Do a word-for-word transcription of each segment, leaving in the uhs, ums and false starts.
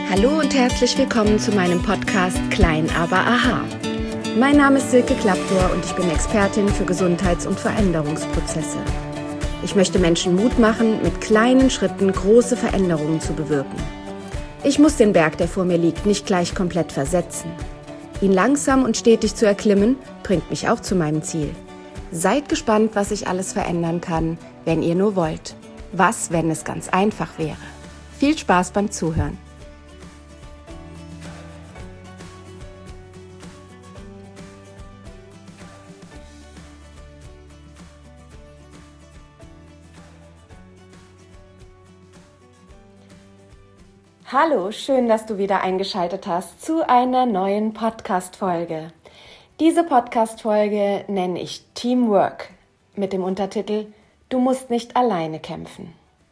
Hallo und herzlich willkommen zu meinem Podcast Klein, aber aha. Mein Name ist Silke Klaptor und ich bin Expertin für Gesundheits- und Veränderungsprozesse. Ich möchte Menschen Mut machen, mit kleinen Schritten große Veränderungen zu bewirken. Ich muss den Berg, der vor mir liegt, nicht gleich komplett versetzen. Ihn langsam und stetig zu erklimmen, bringt mich auch zu meinem Ziel. Seid gespannt, was ich alles verändern kann, wenn ihr nur wollt. Was, wenn es ganz einfach wäre? Viel Spaß beim Zuhören. Hallo, schön, dass du wieder eingeschaltet hast zu einer neuen Podcast-Folge. Diese Podcast-Folge nenne ich Teamwork mit dem Untertitel Du musst nicht alleine kämpfen.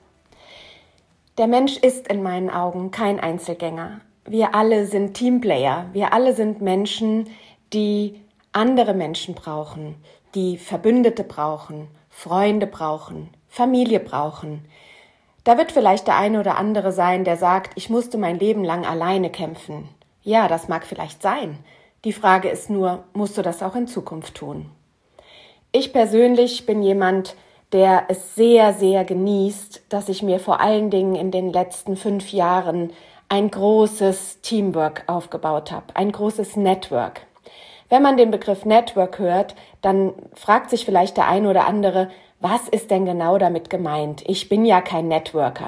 Der Mensch ist in meinen Augen kein Einzelgänger. Wir alle sind Teamplayer. Wir alle sind Menschen, die andere Menschen brauchen, die Verbündete brauchen, Freunde brauchen, Familie brauchen. Da wird vielleicht der eine oder andere sein, der sagt, ich musste mein Leben lang alleine kämpfen. Ja, das mag vielleicht sein. Die Frage ist nur, musst du das auch in Zukunft tun? Ich persönlich bin jemand, der es sehr, sehr genießt, dass ich mir vor allen Dingen in den letzten fünf Jahren ein großes Teamwork aufgebaut habe, ein großes Network. Wenn man den Begriff Network hört, dann fragt sich vielleicht der eine oder andere, was ist denn genau damit gemeint? Ich bin ja kein Networker.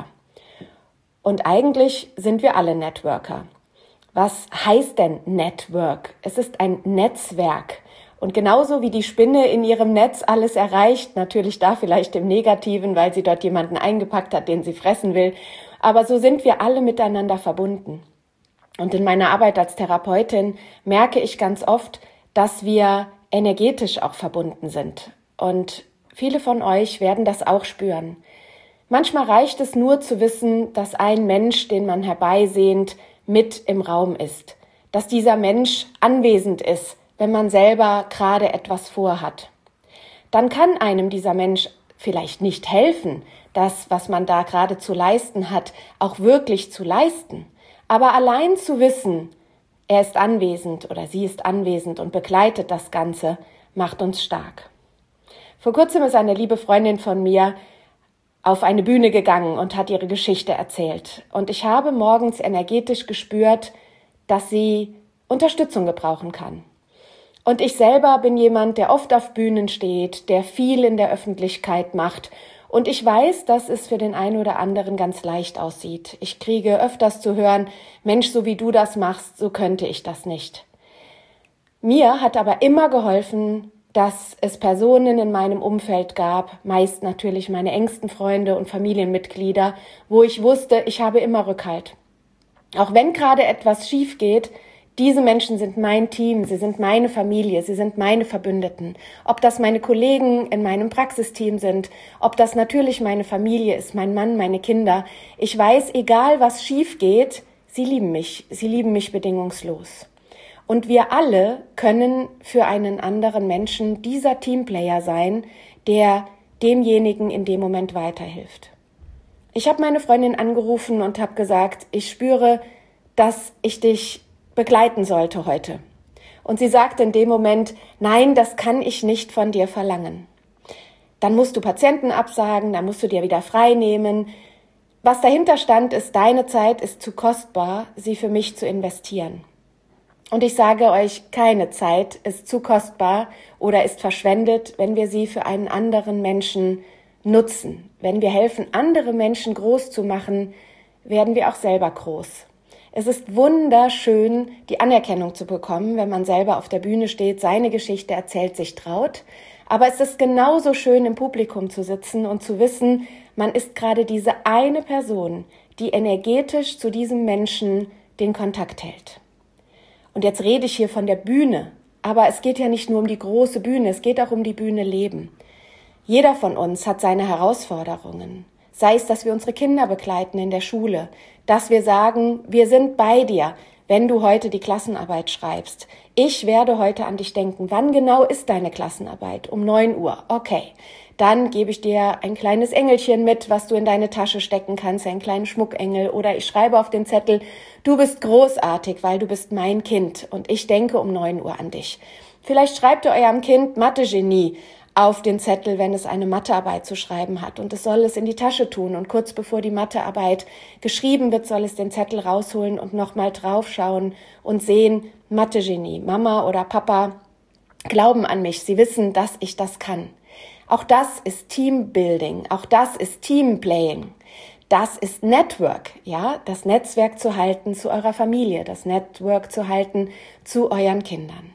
Und eigentlich sind wir alle Networker. Was heißt denn Network? Es ist ein Netzwerk. Und genauso wie die Spinne in ihrem Netz alles erreicht, natürlich da vielleicht im Negativen, weil sie dort jemanden eingepackt hat, den sie fressen will, aber so sind wir alle miteinander verbunden. Und in meiner Arbeit als Therapeutin merke ich ganz oft, dass wir energetisch auch verbunden sind. Und viele von euch werden das auch spüren. Manchmal reicht es nur zu wissen, dass ein Mensch, den man herbeisehnt, mit im Raum ist. Dass dieser Mensch anwesend ist, wenn man selber gerade etwas vorhat. Dann kann einem dieser Mensch vielleicht nicht helfen, das, was man da gerade zu leisten hat, auch wirklich zu leisten. Aber allein zu wissen, er ist anwesend oder sie ist anwesend und begleitet das Ganze, macht uns stark. Vor kurzem ist eine liebe Freundin von mir auf eine Bühne gegangen und hat ihre Geschichte erzählt. Und ich habe morgens energetisch gespürt, dass sie Unterstützung gebrauchen kann. Und ich selber bin jemand, der oft auf Bühnen steht, der viel in der Öffentlichkeit macht. Und ich weiß, dass es für den einen oder anderen ganz leicht aussieht. Ich kriege öfters zu hören, Mensch, so wie du das machst, so könnte ich das nicht. Mir hat aber immer geholfen, dass es Personen in meinem Umfeld gab, meist natürlich meine engsten Freunde und Familienmitglieder, wo ich wusste, ich habe immer Rückhalt. Auch wenn gerade etwas schief geht, diese Menschen sind mein Team, sie sind meine Familie, sie sind meine Verbündeten. Ob das meine Kollegen in meinem Praxisteam sind, ob das natürlich meine Familie ist, mein Mann, meine Kinder. Ich weiß, egal was schief geht, sie lieben mich, sie lieben mich bedingungslos. Und wir alle können für einen anderen Menschen dieser Teamplayer sein, der demjenigen in dem Moment weiterhilft. Ich habe meine Freundin angerufen und habe gesagt, ich spüre, dass ich dich begleiten sollte heute. Und sie sagte in dem Moment, nein, das kann ich nicht von dir verlangen. Dann musst du Patienten absagen, dann musst du dir wieder frei nehmen. Was dahinter stand, ist, deine Zeit ist zu kostbar, sie für mich zu investieren. Und ich sage euch, keine Zeit ist zu kostbar oder ist verschwendet, wenn wir sie für einen anderen Menschen nutzen. Wenn wir helfen, andere Menschen groß zu machen, werden wir auch selber groß. Es ist wunderschön, die Anerkennung zu bekommen, wenn man selber auf der Bühne steht, seine Geschichte erzählt, sich traut. Aber es ist genauso schön, im Publikum zu sitzen und zu wissen, man ist gerade diese eine Person, die energetisch zu diesem Menschen den Kontakt hält. Und jetzt rede ich hier von der Bühne, aber es geht ja nicht nur um die große Bühne, es geht auch um die Bühne Leben. Jeder von uns hat seine Herausforderungen, sei es, dass wir unsere Kinder begleiten in der Schule, dass wir sagen, wir sind bei dir, wenn du heute die Klassenarbeit schreibst, ich werde heute an dich denken. Wann genau ist deine Klassenarbeit? Um neun Uhr. Okay. Dann gebe ich dir ein kleines Engelchen mit, was du in deine Tasche stecken kannst, einen kleinen Schmuckengel. Oder ich schreibe auf den Zettel, du bist großartig, weil du bist mein Kind und ich denke um neun Uhr an dich. Vielleicht schreibt ihr eurem Kind Mathe-Genie auf den Zettel, wenn es eine Mathearbeit zu schreiben hat. Und es soll es in die Tasche tun. Und kurz bevor die Mathearbeit geschrieben wird, soll es den Zettel rausholen und nochmal draufschauen und sehen, Mathe-Genie, Mama oder Papa glauben an mich. Sie wissen, dass ich das kann. Auch das ist Teambuilding, auch das ist Teamplaying. Das ist Network, ja, das Netzwerk zu halten zu eurer Familie, das Network zu halten zu euren Kindern.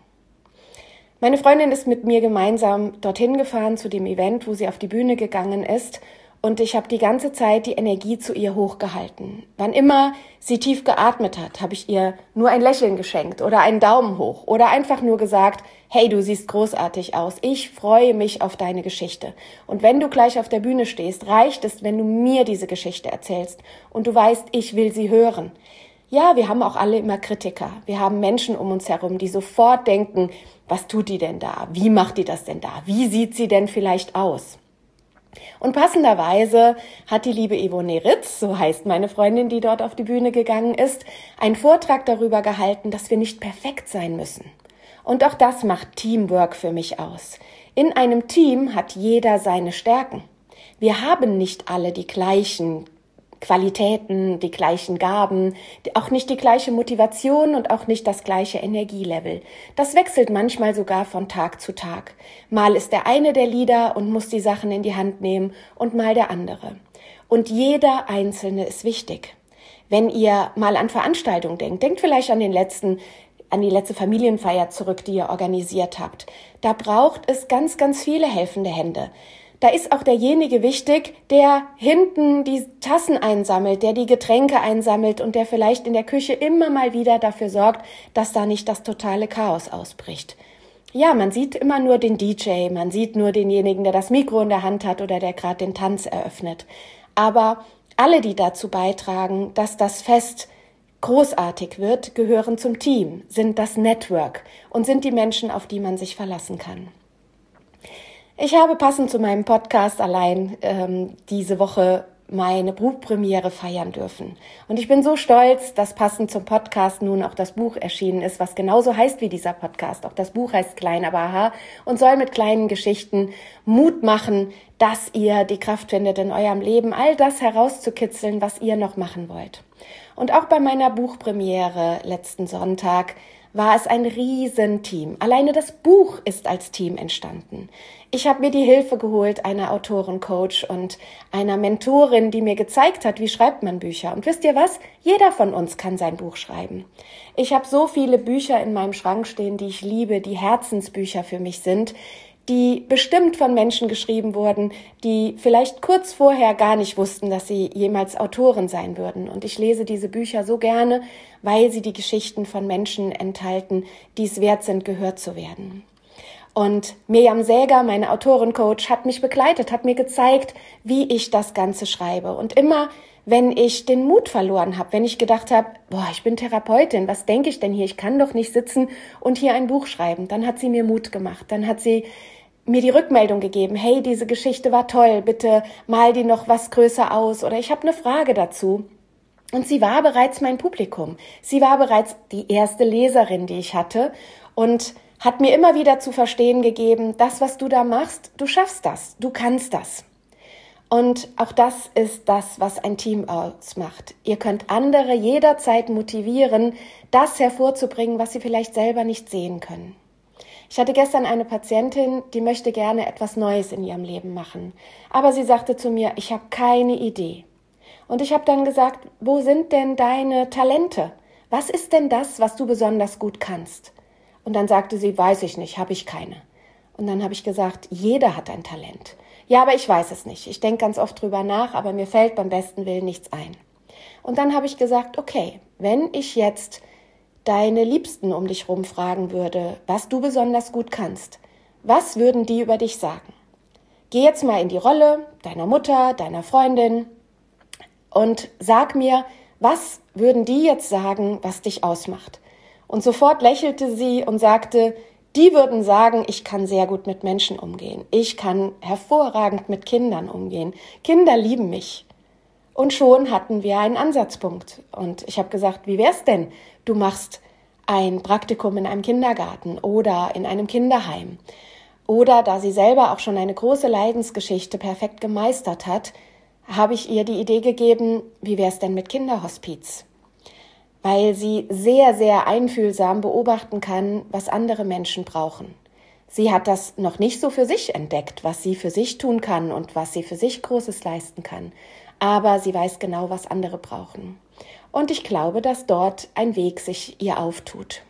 Meine Freundin ist mit mir gemeinsam dorthin gefahren zu dem Event, wo sie auf die Bühne gegangen ist. Und ich habe die ganze Zeit die Energie zu ihr hochgehalten. Wann immer sie tief geatmet hat, habe ich ihr nur ein Lächeln geschenkt oder einen Daumen hoch oder einfach nur gesagt, hey, du siehst großartig aus, ich freue mich auf deine Geschichte. Und wenn du gleich auf der Bühne stehst, reicht es, wenn du mir diese Geschichte erzählst und du weißt, ich will sie hören. Ja, wir haben auch alle immer Kritiker. Wir haben Menschen um uns herum, die sofort denken, was tut die denn da? Wie macht die das denn da? Wie sieht sie denn vielleicht aus? Und passenderweise hat die liebe Yvonne Ritz, so heißt meine Freundin, die dort auf die Bühne gegangen ist, einen Vortrag darüber gehalten, dass wir nicht perfekt sein müssen. Und auch das macht Teamwork für mich aus. In einem Team hat jeder seine Stärken. Wir haben nicht alle die gleichen Qualitäten, die gleichen Gaben, auch nicht die gleiche Motivation und auch nicht das gleiche Energielevel. Das wechselt manchmal sogar von Tag zu Tag. Mal ist der eine der Leader und muss die Sachen in die Hand nehmen und mal der andere. Und jeder Einzelne ist wichtig. Wenn ihr mal an Veranstaltungen denkt, denkt vielleicht an den letzten an die letzte Familienfeier zurück, die ihr organisiert habt. Da braucht es ganz, ganz viele helfende Hände. Da ist auch derjenige wichtig, der hinten die Tassen einsammelt, der die Getränke einsammelt und der vielleicht in der Küche immer mal wieder dafür sorgt, dass da nicht das totale Chaos ausbricht. Ja, man sieht immer nur den D J, man sieht nur denjenigen, der das Mikro in der Hand hat oder der gerade den Tanz eröffnet. Aber alle, die dazu beitragen, dass das Fest großartig wird, gehören zum Team, sind das Network und sind die Menschen, auf die man sich verlassen kann. Ich habe passend zu meinem Podcast allein ähm, diese Woche meine Buchpremiere feiern dürfen. Und ich bin so stolz, dass passend zum Podcast nun auch das Buch erschienen ist, was genauso heißt wie dieser Podcast. Auch das Buch heißt Klein, aber aha und soll mit kleinen Geschichten Mut machen, dass ihr die Kraft findet, in eurem Leben all das herauszukitzeln, was ihr noch machen wollt. Und auch bei meiner Buchpremiere letzten Sonntag war es ein Riesenteam. Alleine das Buch ist als Team entstanden. Ich habe mir die Hilfe geholt einer Autorencoach und einer Mentorin, die mir gezeigt hat, wie schreibt man Bücher. Und wisst ihr was? Jeder von uns kann sein Buch schreiben. Ich habe so viele Bücher in meinem Schrank stehen, die ich liebe, die Herzensbücher für mich sind, die bestimmt von Menschen geschrieben wurden, die vielleicht kurz vorher gar nicht wussten, dass sie jemals Autoren sein würden. Und ich lese diese Bücher so gerne, weil sie die Geschichten von Menschen enthalten, die es wert sind, gehört zu werden. Und Mirjam Säger, meine Autorencoach, hat mich begleitet, hat mir gezeigt, wie ich das Ganze schreibe. Und immer, wenn ich den Mut verloren habe, wenn ich gedacht habe, boah, ich bin Therapeutin, was denke ich denn hier? Ich kann doch nicht sitzen und hier ein Buch schreiben. Dann hat sie mir Mut gemacht. Dann hat sie mir die Rückmeldung gegeben, hey, diese Geschichte war toll, bitte mal die noch was größer aus oder ich habe eine Frage dazu. Und sie war bereits mein Publikum. Sie war bereits die erste Leserin, die ich hatte und hat mir immer wieder zu verstehen gegeben, das, was du da machst, du schaffst das, du kannst das. Und auch das ist das, was ein Team ausmacht. Ihr könnt andere jederzeit motivieren, das hervorzubringen, was sie vielleicht selber nicht sehen können. Ich hatte gestern eine Patientin, die möchte gerne etwas Neues in ihrem Leben machen. Aber sie sagte zu mir, ich habe keine Idee. Und ich habe dann gesagt, wo sind denn deine Talente? Was ist denn das, was du besonders gut kannst? Und dann sagte sie, weiß ich nicht, habe ich keine. Und dann habe ich gesagt, jeder hat ein Talent. Ja, aber ich weiß es nicht. Ich denke ganz oft drüber nach, aber mir fällt beim besten Willen nichts ein. Und dann habe ich gesagt, okay, wenn ich jetzt deine Liebsten um dich rum fragen würde, was du besonders gut kannst, was würden die über dich sagen? Geh jetzt mal in die Rolle deiner Mutter, deiner Freundin und sag mir, Was würden die jetzt sagen, was dich ausmacht? Und sofort lächelte sie und sagte, die würden sagen, ich kann sehr gut mit Menschen umgehen. Ich kann hervorragend mit Kindern umgehen. Kinder lieben mich. Und schon hatten wir einen Ansatzpunkt. Und ich habe gesagt, wie wär's denn? Du machst ein Praktikum in einem Kindergarten oder in einem Kinderheim. Oder da sie selber auch schon eine große Leidensgeschichte perfekt gemeistert hat, habe ich ihr die Idee gegeben, wie wär's denn mit Kinderhospiz? Weil sie sehr, sehr einfühlsam beobachten kann, was andere Menschen brauchen. Sie hat das noch nicht so für sich entdeckt, was sie für sich tun kann und was sie für sich Großes leisten kann. Aber sie weiß genau, was andere brauchen. Und ich glaube, dass dort ein Weg sich ihr auftut.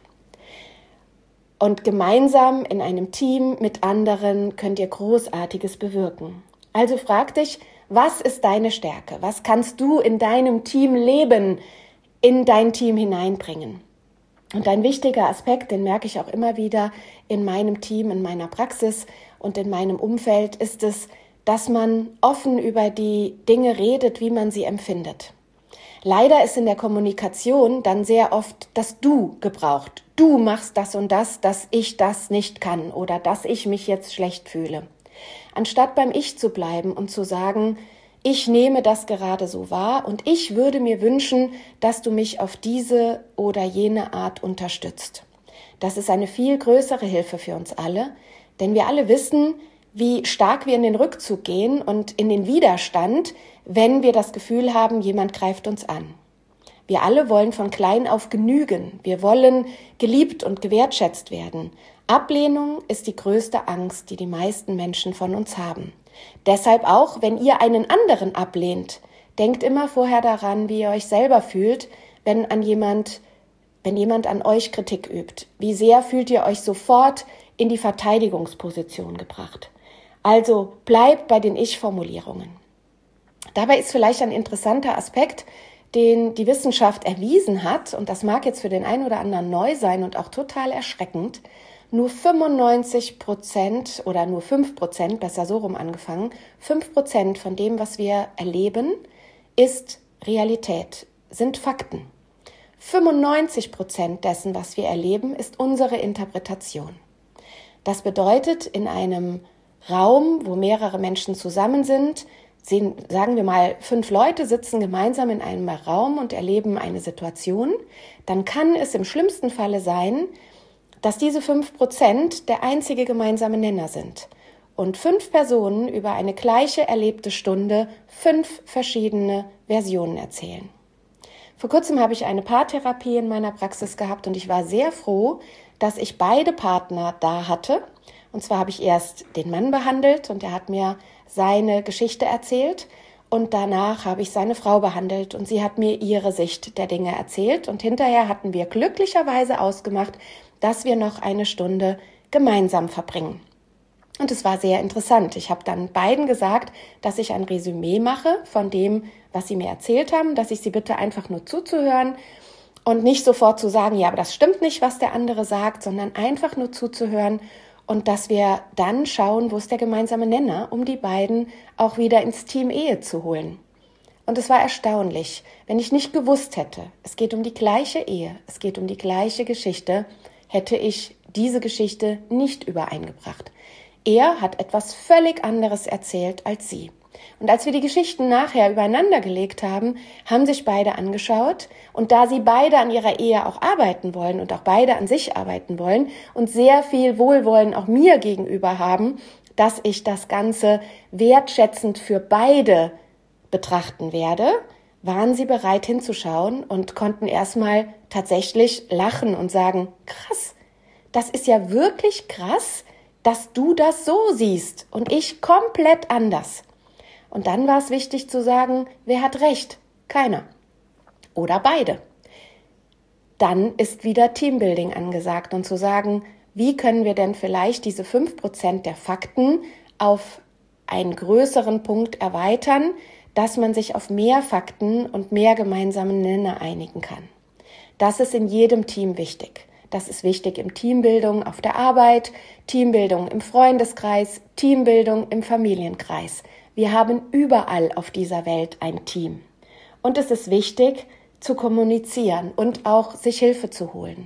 Und gemeinsam in einem Team mit anderen könnt ihr Großartiges bewirken. Also frag dich, was ist deine Stärke? Was kannst du in deinem Team leben, in dein Team hineinbringen? Und ein wichtiger Aspekt, den merke ich auch immer wieder in meinem Team, in meiner Praxis und in meinem Umfeld, ist es, dass man offen über die Dinge redet, wie man sie empfindet. Leider ist in der Kommunikation dann sehr oft das Du gebraucht. Du machst das und das, dass ich das nicht kann oder dass ich mich jetzt schlecht fühle. Anstatt beim Ich zu bleiben und zu sagen, ich nehme das gerade so wahr und ich würde mir wünschen, dass du mich auf diese oder jene Art unterstützt. Das ist eine viel größere Hilfe für uns alle, denn wir alle wissen, wie stark wir in den Rückzug gehen und in den Widerstand, wenn wir das Gefühl haben, jemand greift uns an. Wir alle wollen von klein auf genügen. Wir wollen geliebt und gewertschätzt werden. Ablehnung ist die größte Angst, die die meisten Menschen von uns haben. Deshalb auch, wenn ihr einen anderen ablehnt, denkt immer vorher daran, wie ihr euch selber fühlt, wenn an jemand, wenn jemand an euch Kritik übt. Wie sehr fühlt ihr euch sofort in die Verteidigungsposition gebracht? Also bleibt bei den Ich-Formulierungen. Dabei ist vielleicht ein interessanter Aspekt, den die Wissenschaft erwiesen hat, und das mag jetzt für den einen oder anderen neu sein und auch total erschreckend, nur fünfundneunzig Prozent oder nur fünf Prozent, besser so rum angefangen, fünf Prozent von dem, was wir erleben, ist Realität, sind Fakten. fünfundneunzig Prozent dessen, was wir erleben, ist unsere Interpretation. Das bedeutet, in einem Raum, wo mehrere Menschen zusammen sind, sehen, sagen wir mal, fünf Leute sitzen gemeinsam in einem Raum und erleben eine Situation, dann kann es im schlimmsten Falle sein, dass diese fünf Prozent der einzige gemeinsame Nenner sind und fünf Personen über eine gleiche erlebte Stunde fünf verschiedene Versionen erzählen. Vor kurzem habe ich eine Paartherapie in meiner Praxis gehabt und ich war sehr froh, dass ich beide Partner da hatte. Und zwar habe ich erst den Mann behandelt und er hat mir seine Geschichte erzählt und danach habe ich seine Frau behandelt und sie hat mir ihre Sicht der Dinge erzählt und hinterher hatten wir glücklicherweise ausgemacht, dass wir noch eine Stunde gemeinsam verbringen. Und es war sehr interessant. Ich habe dann beiden gesagt, dass ich ein Resümee mache von dem, was sie mir erzählt haben, dass ich sie bitte einfach nur zuzuhören und nicht sofort zu sagen, ja, aber das stimmt nicht, was der andere sagt, sondern einfach nur zuzuhören und dass wir dann schauen, wo ist der gemeinsame Nenner, um die beiden auch wieder ins Team Ehe zu holen. Und es war erstaunlich, wenn ich nicht gewusst hätte, es geht um die gleiche Ehe, es geht um die gleiche Geschichte, hätte ich diese Geschichte nicht übereingebracht. Er hat etwas völlig anderes erzählt als sie. Und als wir die Geschichten nachher übereinander gelegt haben, haben sich beide angeschaut. Und da sie beide an ihrer Ehe auch arbeiten wollen und auch beide an sich arbeiten wollen und sehr viel Wohlwollen auch mir gegenüber haben, dass ich das Ganze wertschätzend für beide betrachten werde, waren sie bereit hinzuschauen und konnten erstmal tatsächlich lachen und sagen, krass, das ist ja wirklich krass, dass du das so siehst und ich komplett anders. Und dann war es wichtig zu sagen, wer hat recht? Keiner. Oder beide. Dann ist wieder Teambuilding angesagt und zu sagen, wie können wir denn vielleicht diese fünf Prozent der Fakten auf einen größeren Punkt erweitern, dass man sich auf mehr Fakten und mehr gemeinsame Nenner einigen kann. Das ist in jedem Team wichtig. Das ist wichtig im Teambildung auf der Arbeit, Teambildung im Freundeskreis, Teambildung im Familienkreis. Wir haben überall auf dieser Welt ein Team. Und es ist wichtig, zu kommunizieren und auch sich Hilfe zu holen.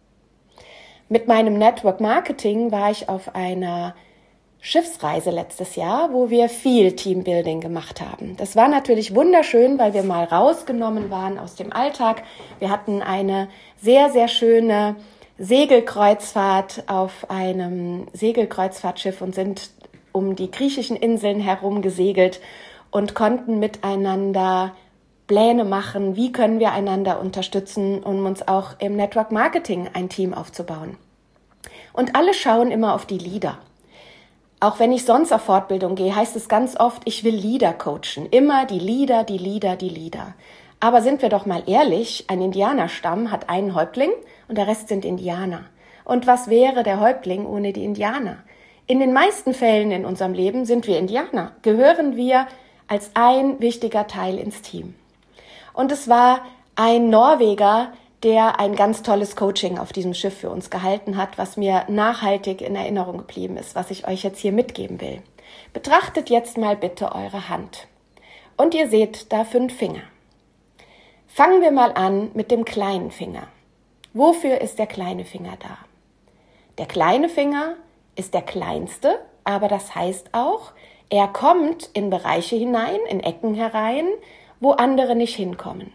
Mit meinem Network Marketing war ich auf einer Schiffsreise letztes Jahr, wo wir viel Teambuilding gemacht haben. Das war natürlich wunderschön, weil wir mal rausgenommen waren aus dem Alltag. Wir hatten eine sehr, sehr schöne Segelkreuzfahrt auf einem Segelkreuzfahrtschiff und sind um die griechischen Inseln herum gesegelt und konnten miteinander Pläne machen, wie können wir einander unterstützen, um uns auch im Network Marketing ein Team aufzubauen. Und alle schauen immer auf die Leader. Auch wenn ich sonst auf Fortbildung gehe, heißt es ganz oft, ich will Leader coachen. Immer die Leader, die Leader, die Leader. Aber sind wir doch mal ehrlich, ein Indianerstamm hat einen Häuptling und der Rest sind Indianer. Und was wäre der Häuptling ohne die Indianer? In den meisten Fällen in unserem Leben sind wir Indianer, gehören wir als ein wichtiger Teil ins Team. Und es war ein Norweger, der ein ganz tolles Coaching auf diesem Schiff für uns gehalten hat, was mir nachhaltig in Erinnerung geblieben ist, was ich euch jetzt hier mitgeben will. Betrachtet jetzt mal bitte eure Hand. Und ihr seht da fünf Finger. Fangen wir mal an mit dem kleinen Finger. Wofür ist der kleine Finger da? Der kleine Finger ist der kleinste, aber das heißt auch, er kommt in Bereiche hinein, in Ecken herein, wo andere nicht hinkommen.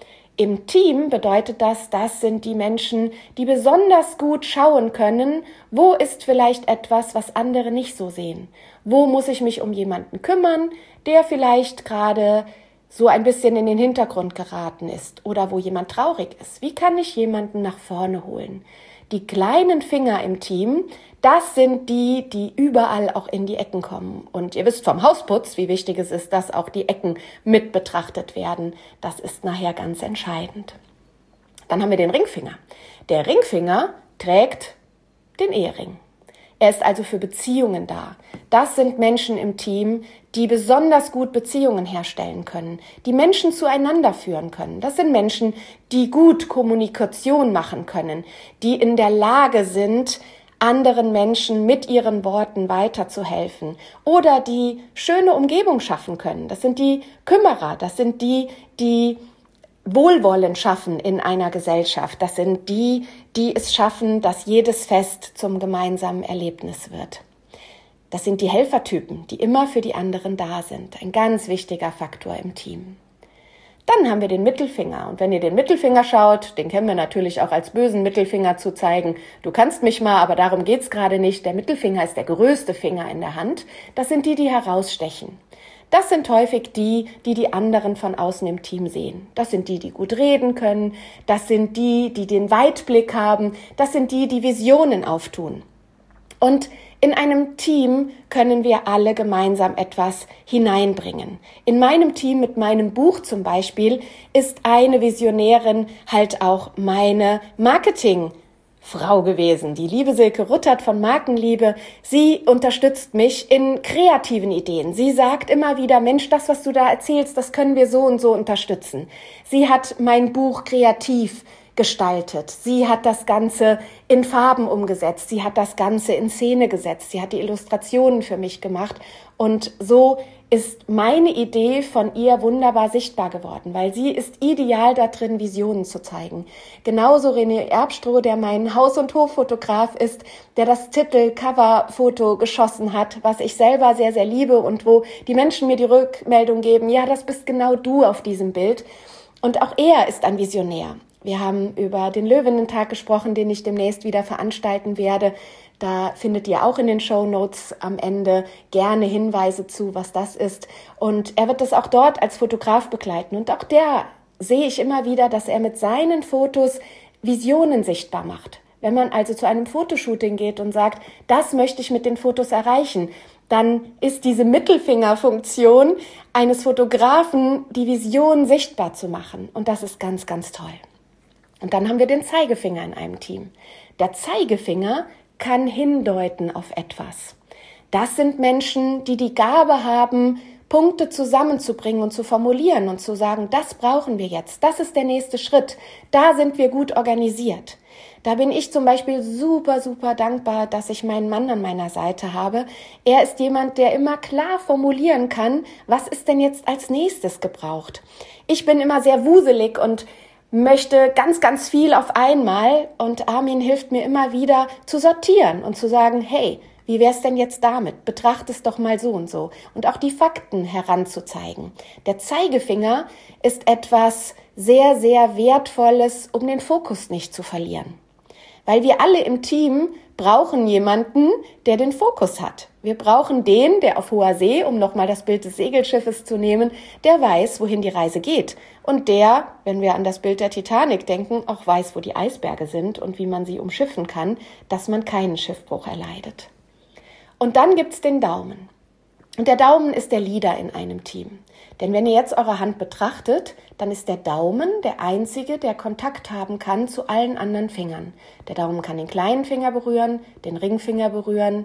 Im Team bedeutet das, das sind die Menschen, die besonders gut schauen können, wo ist vielleicht etwas, was andere nicht so sehen. Wo muss ich mich um jemanden kümmern, der vielleicht gerade so ein bisschen in den Hintergrund geraten ist oder wo jemand traurig ist. Wie kann ich jemanden nach vorne holen? Die kleinen Finger im Team, das sind die, die überall auch in die Ecken kommen. Und ihr wisst vom Hausputz, wie wichtig es ist, dass auch die Ecken mit betrachtet werden. Das ist nachher ganz entscheidend. Dann haben wir den Ringfinger. Der Ringfinger trägt den Ehering. Er ist also für Beziehungen da. Das sind Menschen im Team, die besonders gut Beziehungen herstellen können, die Menschen zueinander führen können. Das sind Menschen, die gut Kommunikation machen können, die in der Lage sind, anderen Menschen mit ihren Worten weiterzuhelfen oder die schöne Umgebung schaffen können. Das sind die Kümmerer, das sind die, die Wohlwollen schaffen in einer Gesellschaft. Das sind die, die es schaffen, dass jedes Fest zum gemeinsamen Erlebnis wird. Das sind die Helfertypen, die immer für die anderen da sind. Ein ganz wichtiger Faktor im Team. Dann haben wir den Mittelfinger. Und wenn ihr den Mittelfinger schaut, den kennen wir natürlich auch als bösen Mittelfinger zu zeigen. Du kannst mich mal, aber darum geht's gerade nicht. Der Mittelfinger ist der größte Finger in der Hand. Das sind die, die herausstechen. Das sind häufig die, die die anderen von außen im Team sehen. Das sind die, die gut reden können. Das sind die, die den Weitblick haben. Das sind die, die Visionen auftun. Und in einem Team können wir alle gemeinsam etwas hineinbringen. In meinem Team mit meinem Buch zum Beispiel ist eine Visionärin halt auch meine Marketingfrau gewesen. Die liebe Silke Ruttert von Markenliebe. Sie unterstützt mich in kreativen Ideen. Sie sagt immer wieder, Mensch, das, was du da erzählst, das können wir so und so unterstützen. Sie hat mein Buch kreativ gestaltet. Sie hat das Ganze in Farben umgesetzt. Sie hat das Ganze in Szene gesetzt. Sie hat die Illustrationen für mich gemacht. Und so ist meine Idee von ihr wunderbar sichtbar geworden, weil sie ist ideal da drin, Visionen zu zeigen. Genauso René Erbstroh, der mein Haus- und Hoffotograf ist, der das Titel-Cover-Foto geschossen hat, was ich selber sehr, sehr liebe und wo die Menschen mir die Rückmeldung geben, ja, das bist genau du auf diesem Bild. Und auch er ist ein Visionär. Wir haben über den Löwinnen-Tag gesprochen, den ich demnächst wieder veranstalten werde. Da findet ihr auch in den Shownotes am Ende gerne Hinweise zu, was das ist. Und er wird das auch dort als Fotograf begleiten. Und auch der sehe ich immer wieder, dass er mit seinen Fotos Visionen sichtbar macht. Wenn man also zu einem Fotoshooting geht und sagt, das möchte ich mit den Fotos erreichen, dann ist diese Mittelfingerfunktion eines Fotografen, die Vision sichtbar zu machen. Und das ist ganz, ganz toll. Und dann haben wir den Zeigefinger in einem Team. Der Zeigefinger kann hindeuten auf etwas. Das sind Menschen, die die Gabe haben, Punkte zusammenzubringen und zu formulieren und zu sagen, das brauchen wir jetzt, das ist der nächste Schritt, da sind wir gut organisiert. Da bin ich zum Beispiel super, super dankbar, dass ich meinen Mann an meiner Seite habe. Er ist jemand, der immer klar formulieren kann, was ist denn jetzt als nächstes gebraucht. Ich bin immer sehr wuselig und möchte ganz, ganz viel auf einmal und Armin hilft mir immer wieder zu sortieren und zu sagen, hey, wie wär's denn jetzt damit? Betracht es doch mal so und so. Und auch die Fakten heranzuzeigen. Der Zeigefinger ist etwas sehr, sehr Wertvolles, um den Fokus nicht zu verlieren. Weil wir alle im Team brauchen jemanden, der den Fokus hat. Wir brauchen den, der auf hoher See, um nochmal das Bild des Segelschiffes zu nehmen, der weiß, wohin die Reise geht. Und der, wenn wir an das Bild der Titanic denken, auch weiß, wo die Eisberge sind und wie man sie umschiffen kann, dass man keinen Schiffbruch erleidet. Und dann gibt's den Daumen. Und der Daumen ist der Leader in einem Team. Denn wenn ihr jetzt eure Hand betrachtet, dann ist der Daumen der einzige, der Kontakt haben kann zu allen anderen Fingern. Der Daumen kann den kleinen Finger berühren, den Ringfinger berühren,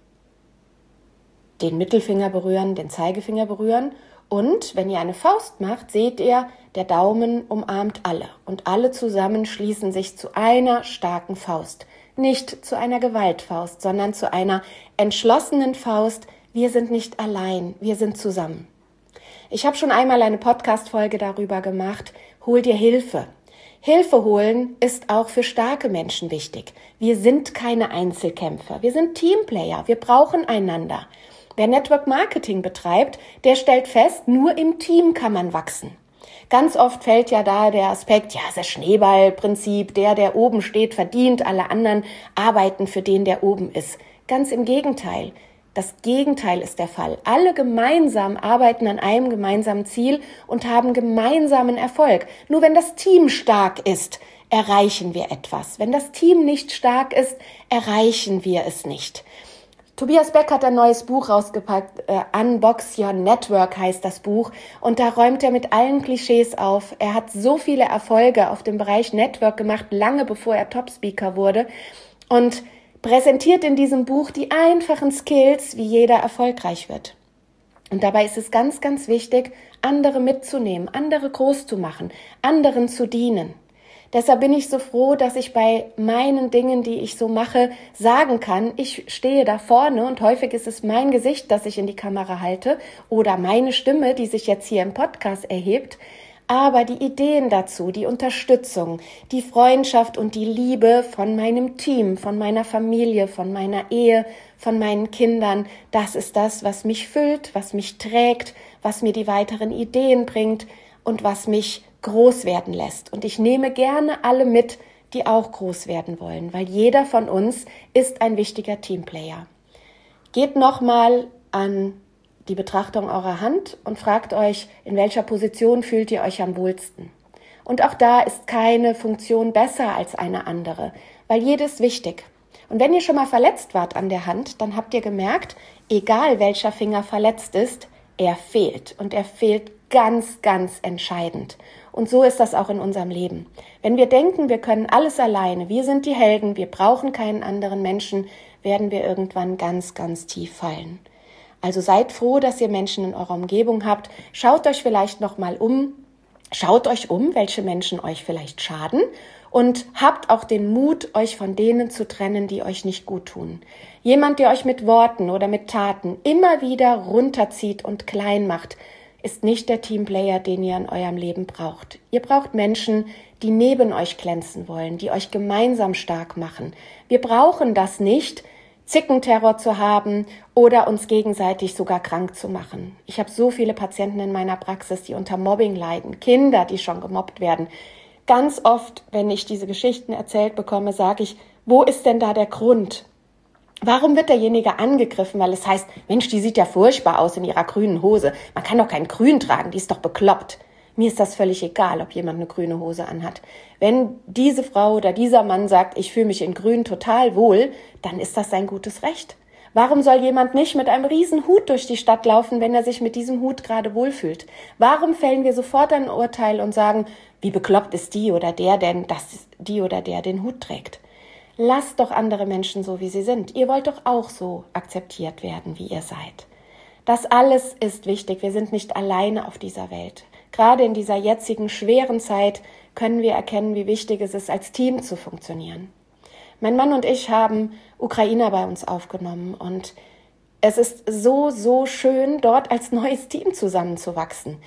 den Mittelfinger berühren, den Zeigefinger berühren. Und wenn ihr eine Faust macht, seht ihr, der Daumen umarmt alle. Und alle zusammen schließen sich zu einer starken Faust. Nicht zu einer Gewaltfaust, sondern zu einer entschlossenen Faust. Wir sind nicht allein, wir sind zusammen. Ich habe schon einmal eine Podcast-Folge darüber gemacht, hol dir Hilfe. Hilfe holen ist auch für starke Menschen wichtig. Wir sind keine Einzelkämpfer, wir sind Teamplayer, wir brauchen einander. Wer Network Marketing betreibt, der stellt fest, nur im Team kann man wachsen. Ganz oft fällt ja da der Aspekt, ja, das Schneeballprinzip, der, der oben steht, verdient, alle anderen arbeiten für den, der oben ist. Ganz im Gegenteil. Das Gegenteil ist der Fall. Alle gemeinsam arbeiten an einem gemeinsamen Ziel und haben gemeinsamen Erfolg. Nur wenn das Team stark ist, erreichen wir etwas. Wenn das Team nicht stark ist, erreichen wir es nicht. Tobias Beck hat ein neues Buch rausgepackt, äh, Unbox Your Network heißt das Buch, und da räumt er mit allen Klischees auf. Er hat so viele Erfolge auf dem Bereich Network gemacht, lange bevor er Top-Speaker wurde, und präsentiert in diesem Buch die einfachen Skills, wie jeder erfolgreich wird. Und dabei ist es ganz, ganz wichtig, andere mitzunehmen, andere groß zu machen, anderen zu dienen. Deshalb bin ich so froh, dass ich bei meinen Dingen, die ich so mache, sagen kann, ich stehe da vorne und häufig ist es mein Gesicht, das ich in die Kamera halte oder meine Stimme, die sich jetzt hier im Podcast erhebt. Aber die Ideen dazu, die Unterstützung, die Freundschaft und die Liebe von meinem Team, von meiner Familie, von meiner Ehe, von meinen Kindern, das ist das, was mich füllt, was mich trägt, was mir die weiteren Ideen bringt und was mich groß werden lässt. Und ich nehme gerne alle mit, die auch groß werden wollen, weil jeder von uns ist ein wichtiger Teamplayer. Geht nochmal an die Betrachtung eurer Hand und fragt euch, in welcher Position fühlt ihr euch am wohlsten. Und auch da ist keine Funktion besser als eine andere, weil jede ist wichtig. Und wenn ihr schon mal verletzt wart an der Hand, dann habt ihr gemerkt, egal welcher Finger verletzt ist, er fehlt. Und er fehlt ganz, ganz entscheidend. Und so ist das auch in unserem Leben. Wenn wir denken, wir können alles alleine, wir sind die Helden, wir brauchen keinen anderen Menschen, werden wir irgendwann ganz, ganz tief fallen. Also seid froh, dass ihr Menschen in eurer Umgebung habt. Schaut euch vielleicht nochmal um. Schaut euch um, welche Menschen euch vielleicht schaden. Und habt auch den Mut, euch von denen zu trennen, die euch nicht gut tun. Jemand, der euch mit Worten oder mit Taten immer wieder runterzieht und klein macht, ist nicht der Teamplayer, den ihr in eurem Leben braucht. Ihr braucht Menschen, die neben euch glänzen wollen, die euch gemeinsam stark machen. Wir brauchen das nicht, Zickenterror zu haben oder uns gegenseitig sogar krank zu machen. Ich habe so viele Patienten in meiner Praxis, die unter Mobbing leiden, Kinder, die schon gemobbt werden. Ganz oft, wenn ich diese Geschichten erzählt bekomme, sage ich, wo ist denn da der Grund? Warum wird derjenige angegriffen? Weil es heißt, Mensch, die sieht ja furchtbar aus in ihrer grünen Hose. Man kann doch kein Grün tragen, die ist doch bekloppt. Mir ist das völlig egal, ob jemand eine grüne Hose anhat. Wenn diese Frau oder dieser Mann sagt, ich fühle mich in Grün total wohl, dann ist das sein gutes Recht. Warum soll jemand nicht mit einem riesen Hut durch die Stadt laufen, wenn er sich mit diesem Hut gerade wohlfühlt? Warum fällen wir sofort ein Urteil und sagen, wie bekloppt ist die oder der denn, dass die oder der den Hut trägt? Lasst doch andere Menschen so, wie sie sind. Ihr wollt doch auch so akzeptiert werden, wie ihr seid. Das alles ist wichtig. Wir sind nicht alleine auf dieser Welt. Gerade in dieser jetzigen schweren Zeit können wir erkennen, wie wichtig es ist, als Team zu funktionieren. Mein Mann und ich haben Ukrainer bei uns aufgenommen und es ist so, so schön, dort als neues Team zusammenzuwachsen.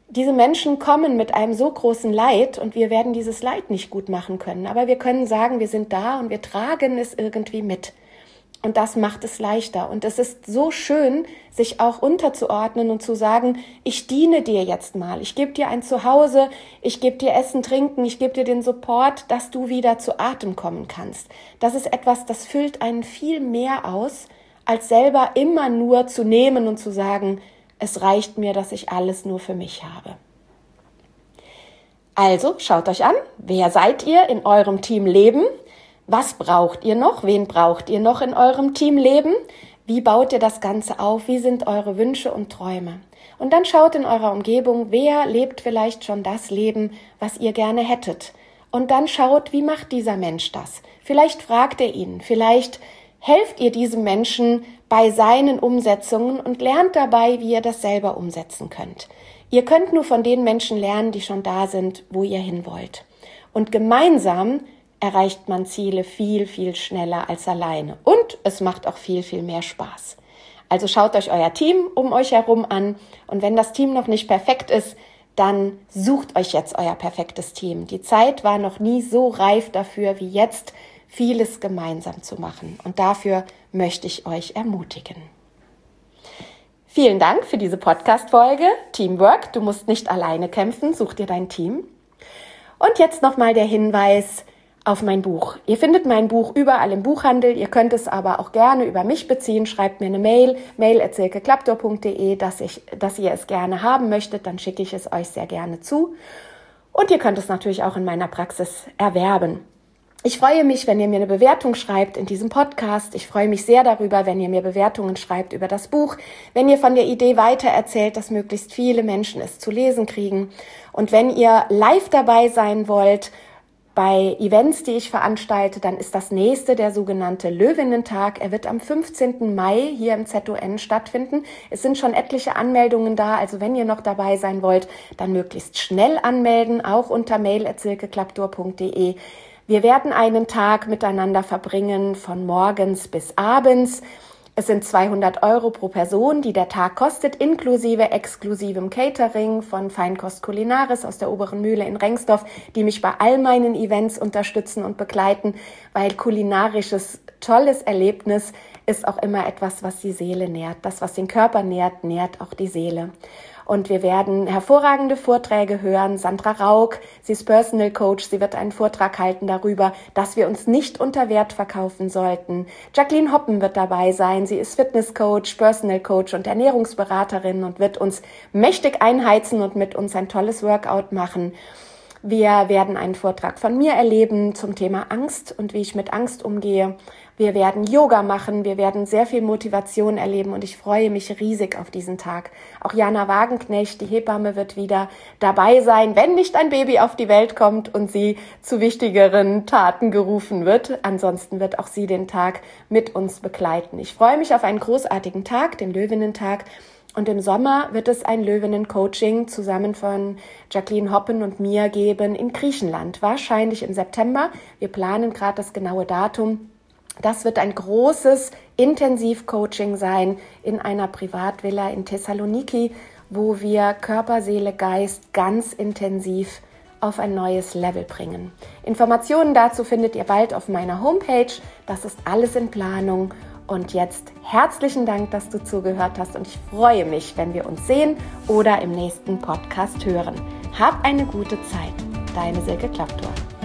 diese Menschen kommen mit einem so großen Leid und wir werden dieses Leid nicht gut machen können. Aber wir können sagen, wir sind da und wir tragen es irgendwie mit. Und das macht es leichter. Und es ist so schön, sich auch unterzuordnen und zu sagen, ich diene dir jetzt mal. Ich gebe dir ein Zuhause, ich gebe dir Essen, Trinken, ich gebe dir den Support, dass du wieder zu Atem kommen kannst. Das ist etwas, das füllt einen viel mehr aus, als selber immer nur zu nehmen und zu sagen, es reicht mir, dass ich alles nur für mich habe. Also, schaut euch an, wer seid ihr in eurem Teamleben? Was braucht ihr noch? Wen braucht ihr noch in eurem Teamleben? Wie baut ihr das Ganze auf? Wie sind eure Wünsche und Träume? Und dann schaut in eurer Umgebung, wer lebt vielleicht schon das Leben, was ihr gerne hättet. Und dann schaut, wie macht dieser Mensch das? Vielleicht fragt ihr ihn, vielleicht helft ihr diesem Menschen bei seinen Umsetzungen und lernt dabei, wie ihr das selber umsetzen könnt. Ihr könnt nur von den Menschen lernen, die schon da sind, wo ihr hin wollt. Und gemeinsam erreicht man Ziele viel, viel schneller als alleine. Und es macht auch viel, viel mehr Spaß. Also schaut euch euer Team um euch herum an. Und wenn das Team noch nicht perfekt ist, dann sucht euch jetzt euer perfektes Team. Die Zeit war noch nie so reif dafür wie jetzt, vieles gemeinsam zu machen. Und dafür möchte ich euch ermutigen. Vielen Dank für diese Podcast-Folge. Teamwork, du musst nicht alleine kämpfen, such dir dein Team. Und jetzt nochmal der Hinweis auf mein Buch. Ihr findet mein Buch überall im Buchhandel. Ihr könnt es aber auch gerne über mich beziehen. Schreibt mir eine Mail, mail at silke klaptor punkt de, dass ich, dass ihr es gerne haben möchtet. Dann schicke ich es euch sehr gerne zu. Und ihr könnt es natürlich auch in meiner Praxis erwerben. Ich freue mich, wenn ihr mir eine Bewertung schreibt in diesem Podcast. Ich freue mich sehr darüber, wenn ihr mir Bewertungen schreibt über das Buch, wenn ihr von der Idee weitererzählt, dass möglichst viele Menschen es zu lesen kriegen. Und wenn ihr live dabei sein wollt, bei Events, die ich veranstalte, dann ist das nächste der sogenannte Löwinnentag. Er wird am fünfzehnten Mai hier im Z O N stattfinden. Es sind schon etliche Anmeldungen da, also wenn ihr noch dabei sein wollt, dann möglichst schnell anmelden, auch unter mail at silke klaptor punkt de. Wir werden einen Tag miteinander verbringen, von morgens bis abends. Es sind zweihundert Euro pro Person, die der Tag kostet, inklusive exklusivem Catering von Feinkost Kulinaris aus der Oberen Mühle in Rengsdorf, die mich bei all meinen Events unterstützen und begleiten, weil kulinarisches, tolles Erlebnis ist auch immer etwas, was die Seele nährt. Das, was den Körper nährt, nährt auch die Seele. Und wir werden hervorragende Vorträge hören. Sandra Rauck, sie ist Personal Coach, sie wird einen Vortrag halten darüber, dass wir uns nicht unter Wert verkaufen sollten. Jacqueline Hoppen wird dabei sein, sie ist Fitness Coach, Personal Coach und Ernährungsberaterin und wird uns mächtig einheizen und mit uns ein tolles Workout machen. Wir werden einen Vortrag von mir erleben zum Thema Angst und wie ich mit Angst umgehe. Wir werden Yoga machen, wir werden sehr viel Motivation erleben und ich freue mich riesig auf diesen Tag. Auch Jana Wagenknecht, die Hebamme, wird wieder dabei sein, wenn nicht ein Baby auf die Welt kommt und sie zu wichtigeren Taten gerufen wird. Ansonsten wird auch sie den Tag mit uns begleiten. Ich freue mich auf einen großartigen Tag, den Löwinnentag. Und im Sommer wird es ein Löwinnen-Coaching zusammen von Jacqueline Hoppen und mir geben in Griechenland, wahrscheinlich im September. Wir planen gerade das genaue Datum. Das wird ein großes Intensiv-Coaching sein in einer Privatvilla in Thessaloniki, wo wir Körper, Seele, Geist ganz intensiv auf ein neues Level bringen. Informationen dazu findet ihr bald auf meiner Homepage. Das ist alles in Planung. Und jetzt herzlichen Dank, dass du zugehört hast und ich freue mich, wenn wir uns sehen oder im nächsten Podcast hören. Hab eine gute Zeit. Deine Silke Klaptor.